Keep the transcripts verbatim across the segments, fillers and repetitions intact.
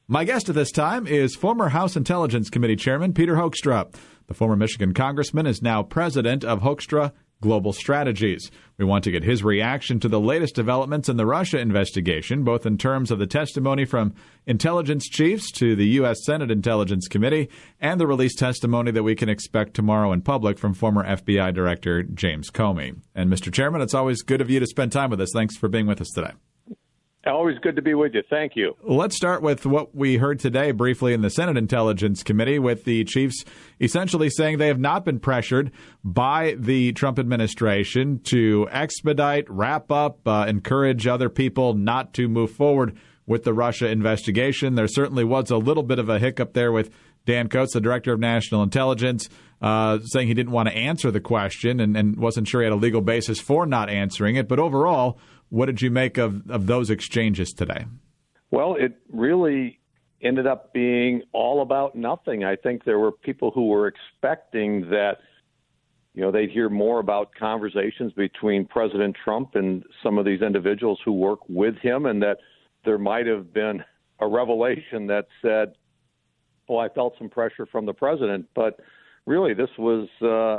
My guest at this time is former House Intelligence Committee Chairman Peter Hoekstra. The former Michigan congressman is now president of Hoekstra Global Strategies. We want to get his reaction to the latest developments in the Russia investigation, both in terms of the testimony from intelligence chiefs to the U S. Senate Intelligence Committee and the released testimony that we can expect tomorrow in public from former F B I Director James Comey. And Mister Chairman, it's always good of you to spend time with us. Thanks for being with us today. Always good to be with you. Thank you. Let's start with what we heard today briefly in the Senate Intelligence Committee, with the chiefs essentially saying they have not been pressured by the Trump administration to expedite, wrap up, uh, encourage other people not to move forward with the Russia investigation. There certainly was a little bit of a hiccup there with Dan Coats, the Director of National Intelligence, uh, saying he didn't want to answer the question and, and wasn't sure he had a legal basis for not answering it. But overall, what did you make of, of those exchanges today? Well, it really ended up being all about nothing. I think there were people who were expecting that, you know, they'd hear more about conversations between President Trump and some of these individuals who work with him, and that there might have been a revelation that said, well, I felt some pressure from the president. But really, this was uh,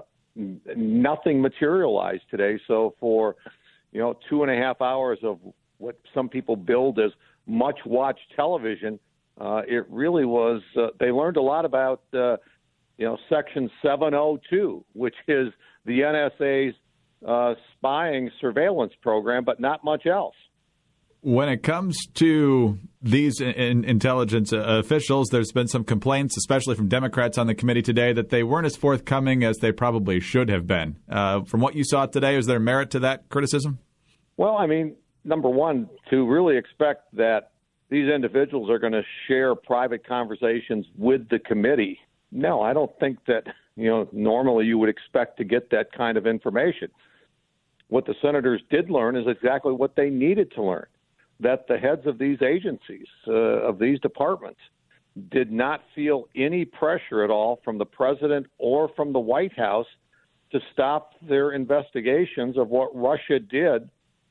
nothing materialized today. So for You know, two and a half hours of what some people billed as much-watched television, uh, it really was, uh, they learned a lot about, uh, you know, Section seven oh two, which is the N S A's uh, spying surveillance program, but not much else. When it comes to these in- intelligence officials, there's been some complaints, especially from Democrats on the committee today, that they weren't as forthcoming as they probably should have been. Uh, from what you saw today, is there merit to that criticism? Well, I mean, number one, to really expect that these individuals are going to share private conversations with the committee, no, I don't think that, you know, normally you would expect to get that kind of information. What the senators did learn is exactly what they needed to learn, that the heads of these agencies, uh, of these departments, did not feel any pressure at all from the president or from the White House to stop their investigations of what Russia did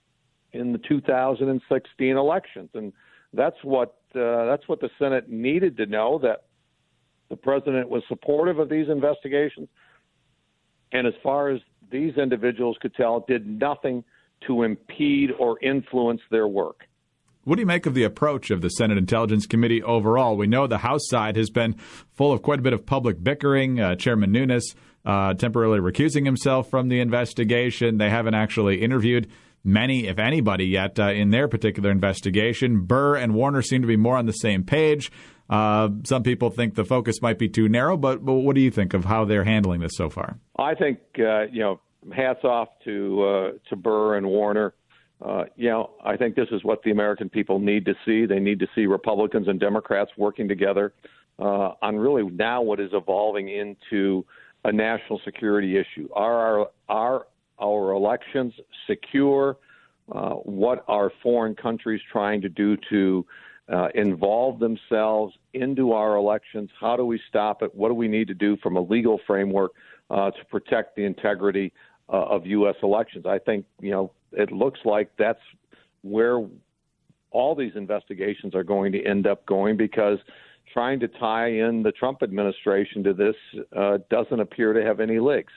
in the two thousand sixteen elections. And that's what uh, that's what the Senate needed to know, that the president was supportive of these investigations, and as far as these individuals could tell, did nothing to impede or influence their work. What do you make of the approach of the Senate Intelligence Committee overall? We know the House side has been full of quite a bit of public bickering. Uh, Chairman Nunes uh, temporarily recusing himself from the investigation. They haven't actually interviewed many, if anybody, yet uh, in their particular investigation. Burr and Warner seem to be more on the same page. Uh, some people think the focus might be too narrow, but, but what do you think of how they're handling this so far? I think, uh, you know, hats off to uh, to Burr and Warner. Uh, you know, I think this is what the American people need to see. They need to see Republicans and Democrats working together uh, on really now what is evolving into a national security issue. Are our, are our elections secure? Uh, what are foreign countries trying to do to uh, involve themselves into our elections? How do we stop it? What do we need to do from a legal framework uh, to protect the integrity uh, of U S elections? I think, you know, it looks like that's where all these investigations are going to end up going, because trying to tie in the Trump administration to this uh, doesn't appear to have any legs.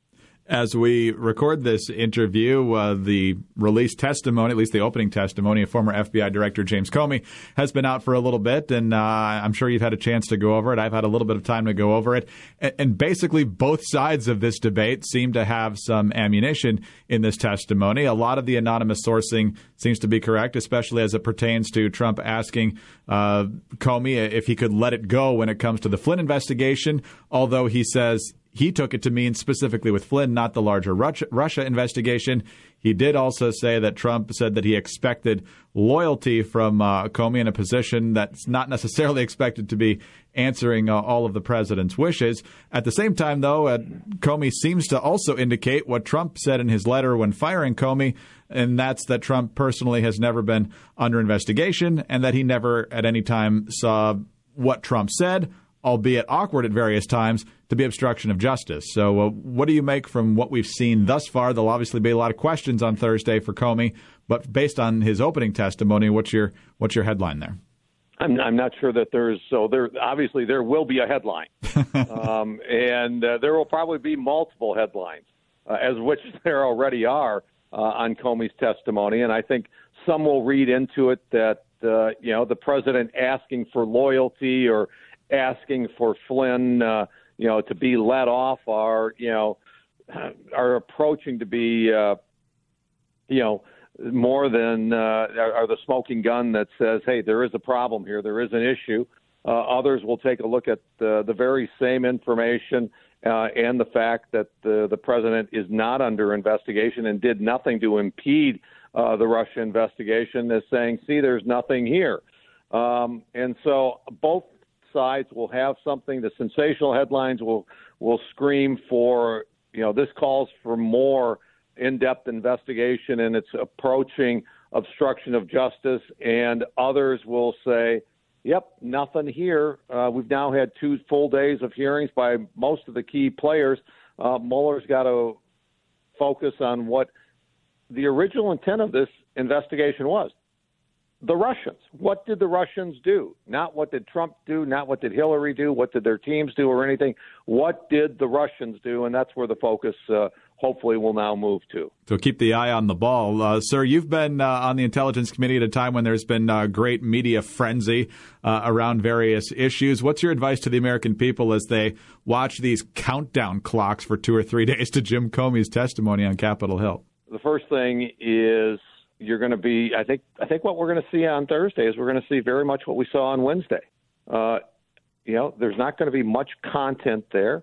As we record this interview, uh, the released testimony, at least the opening testimony of former F B I Director James Comey, has been out for a little bit, and uh, I'm sure you've had a chance to go over it. I've had a little bit of time to go over it. And, and basically, both sides of this debate seem to have some ammunition in this testimony. A lot of the anonymous sourcing seems to be correct, especially as it pertains to Trump asking uh, Comey if he could let it go when it comes to the Flynn investigation, although he says he took it to mean specifically with Flynn, not the larger Russia investigation. He did also say that Trump said that he expected loyalty from uh, Comey in a position that's not necessarily expected to be answering uh, all of the president's wishes. At the same time, though, uh, Comey seems to also indicate what Trump said in his letter when firing Comey, and that's that Trump personally has never been under investigation and that he never at any time saw what Trump said, albeit awkward at various times, to be obstruction of justice. So uh, what do you make from what we've seen thus far? There'll obviously be a lot of questions on Thursday for Comey, but based on his opening testimony, what's your what's your headline there? I'm, I'm not sure that there's so there. Obviously, there will be a headline, um, and uh, there will probably be multiple headlines, uh, as which there already are uh, on Comey's testimony. And I think some will read into it that uh, you know the president asking for loyalty or asking for Flynn, uh, you know, to be let off are you know are approaching to be uh, you know. more than uh, are the smoking gun that says, hey, there is a problem here, there is an issue. Uh, others will take a look at the, the very same information uh, and the fact that the, the president is not under investigation and did nothing to impede uh, the Russia investigation as saying, see, there's nothing here. Um, and so both sides will have something. The sensational headlines will will scream for, you know, this calls for more in-depth investigation and it's approaching obstruction of justice, and others will say, yep, nothing here. Uh, we've now had two full days of hearings by most of the key players. Uh, Mueller's got to focus on what the original intent of this investigation was. The Russians. What did the Russians do? Not what did Trump do, not what did Hillary do, what did their teams do or anything. What did the Russians do? And that's where the focus uh, hopefully will now move to. So keep the eye on the ball. Uh, sir, you've been uh, on the Intelligence Committee at a time when there's been uh, great media frenzy uh, around various issues. What's your advice to the American people as they watch these countdown clocks for two or three days to Jim Comey's testimony on Capitol Hill? The first thing is you're going to be, I think, I think what we're going to see on Thursday is we're going to see very much what we saw on Wednesday. Uh, you know, there's not going to be much content there,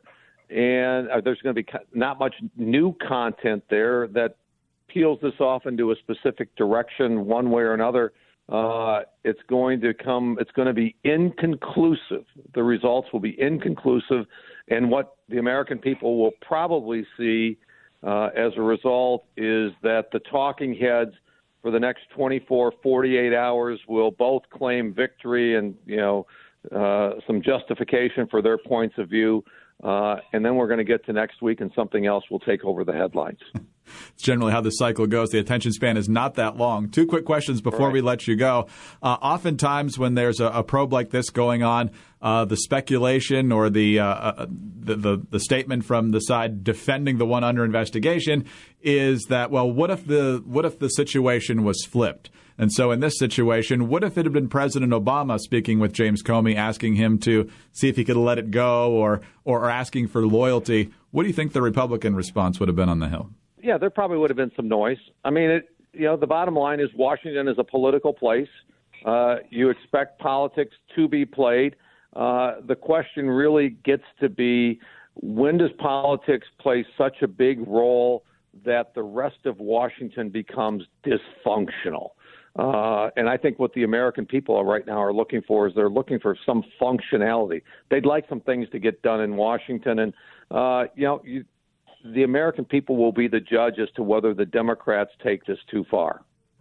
and uh, there's going to be co- not much new content there that peels this off into a specific direction one way or another. Uh, it's going to come, it's going to be inconclusive. The results will be inconclusive, and what the American people will probably see uh, as a result is that the talking heads for the next twenty-four, forty-eight hours will both claim victory and, you know, uh, some justification for their points of view. Uh, and then we're going to get to next week and something else will take over the headlines. It's generally how the cycle goes. The attention span is not that long. Two quick questions before right. we let you go. Uh, oftentimes when there's a, a probe like this going on, uh, the speculation or the, uh, the, the the statement from the side defending the one under investigation is that, well, what if the what if the situation was flipped? And so in this situation, what if it had been President Obama speaking with James Comey, asking him to see if he could let it go or or asking for loyalty? What do you think the Republican response would have been on the Hill? Yeah, there probably would have been some noise. I mean, it, you know, the bottom line is Washington is a political place. Uh, you expect politics to be played. Uh, the question really gets to be, when does politics play such a big role that the rest of Washington becomes dysfunctional? Uh, and I think what the American people are right now are looking for is they're looking for some functionality. They'd like some things to get done in Washington. And, uh, you know, you, the American people will be the judge as to whether the Democrats take this too far.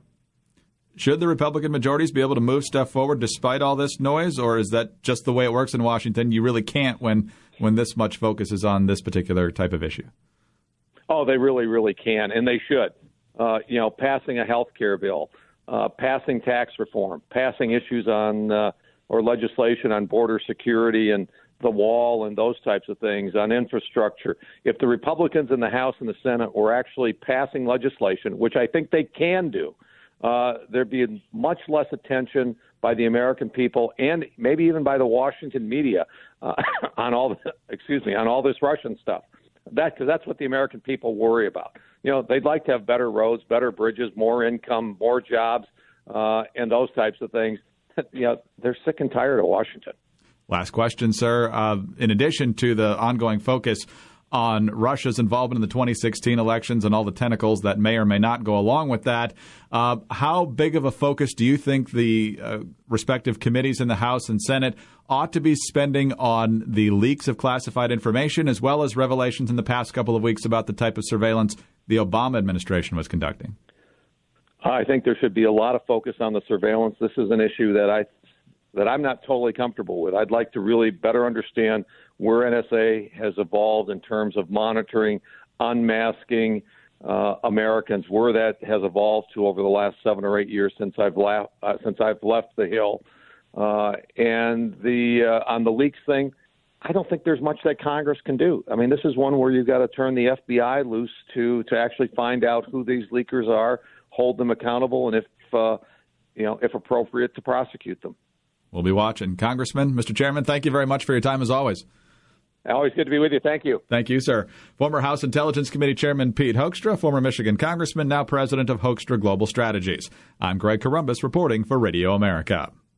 Should the Republican majorities be able to move stuff forward despite all this noise, or is that just the way it works in Washington? You really can't when when this much focus is on this particular type of issue. Oh, they really, really can, and they should. Uh, you know, passing a health care bill, uh, passing tax reform, passing issues on uh, or legislation on border security and the wall and those types of things, on infrastructure. If the Republicans in the House and the Senate were actually passing legislation, which I think they can do, uh, there'd be much less attention by the American people and maybe even by the Washington media uh, on all the, excuse me, on all this Russian stuff. That, because that's what the American people worry about. You know, they'd like to have better roads, better bridges, more income, more jobs, uh, and those types of things. You know, they're sick and tired of Washington. Last question, sir. Uh, in addition to the ongoing focus on Russia's involvement in the twenty sixteen elections and all the tentacles that may or may not go along with that, uh, how big of a focus do you think the uh, respective committees in the House and Senate ought to be spending on the leaks of classified information, as well as revelations in the past couple of weeks about the type of surveillance the Obama administration was conducting? I think there should be a lot of focus on the surveillance. This is an issue that I that I'm not totally comfortable with. I'd like to really better understand where N S A has evolved in terms of monitoring, unmasking uh, Americans, where that has evolved to over the last seven or eight years since I've left, uh, since I've left the Hill. Uh, and the uh, on the leaks thing, I don't think there's much that Congress can do. I mean, this is one where you've got to turn the F B I loose to to actually find out who these leakers are, hold them accountable, and if uh, you know, if appropriate, to prosecute them. We'll be watching. Congressman, Mister Chairman, thank you very much for your time as always. Always good to be with you. Thank you. Thank you, sir. Former House Intelligence Committee Chairman Pete Hoekstra, former Michigan Congressman, now president of Hoekstra Global Strategies. I'm Greg Corombos reporting for Radio America.